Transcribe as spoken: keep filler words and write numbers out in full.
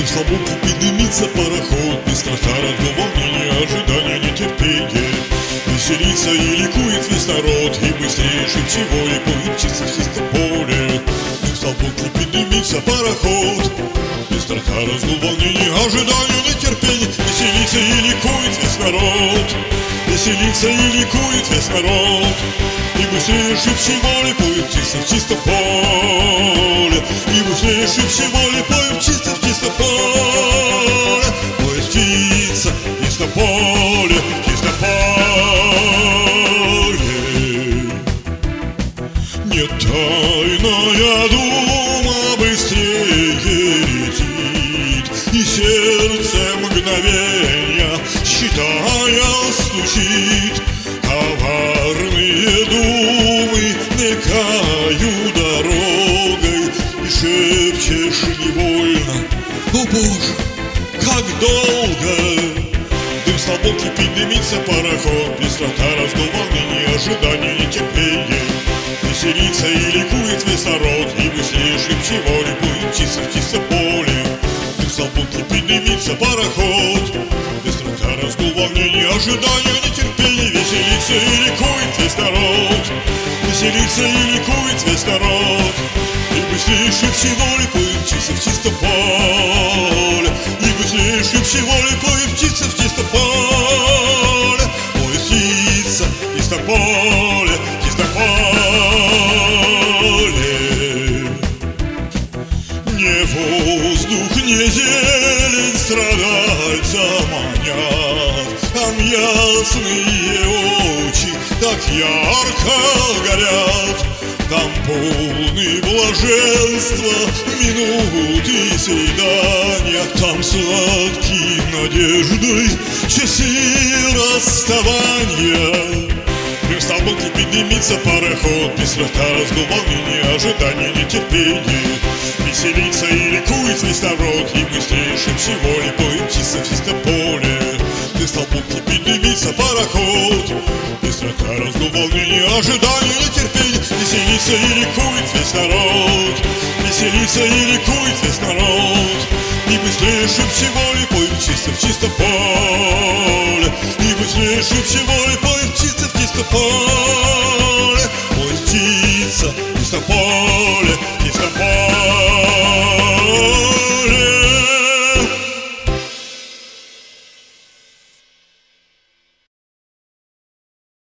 Дым слабоки поднимется пароход, быстрота, разгул, волнение, ожидание, нетерпение. Веселится и ликует весь народ, и быстрее шибче воли поет птица в чистом поле. Дым слабоки поднимется пароход, быстрота, разгул, волнение, ожидание, нетерпение. Веселится и ликует весь народ, веселится и ликует весь народ, и быстрее шибче воли поет птица в чистом поле. И быстрее шибче воли поет птица в чистом поле. Поет птица в чистом поле, в чистом поле. Не тайная дума быстрее летит, и сердце мгновенья, считая, стучит. Коварные думы мелькают дорогой, и шепчешь невольно: о Боже, как долго! Дым слабоки поднимется пароход, быстрота, разгул, волнение, ожидание, нетерпение. Веселится и ликует весь народ, и быстрее шибче воли поет птица в чистом поле. Дым слабоки поднимется пароход, быстрота, разгул, волнение, ожидание, нетерпение. Веселится и ликует весь народ, веселится и ликует весь народ, и быстрее шибче воли поет птица в чистом поле. И быстрее шибче воли поет птица в чистом поле. Поет птица в чистом поле, в чистом поле. Не воздух, не зелень страдальца манят, там ясные очи так ярко горят, там полны блаженства минуты свидания, там сладкие надеждой часы расставания. Дым слабоки поднимется пароход, быстрота, разгул, волнение, ожидание, нетерпение. Веселится и ликует весь народ, и быстрее шибче воли поет птица в чистом поле. Дым слабоки поднимется пароход, быстрота, разгул, волнение, ожидание, нетерпение. Веселится и ликует весь народ, веселится и ликует весь народ, и быстрее шибче воли поет птица в чистом поле. И быстрее шибче воли поет птица в чистом поле. Поет птица в чистом поле.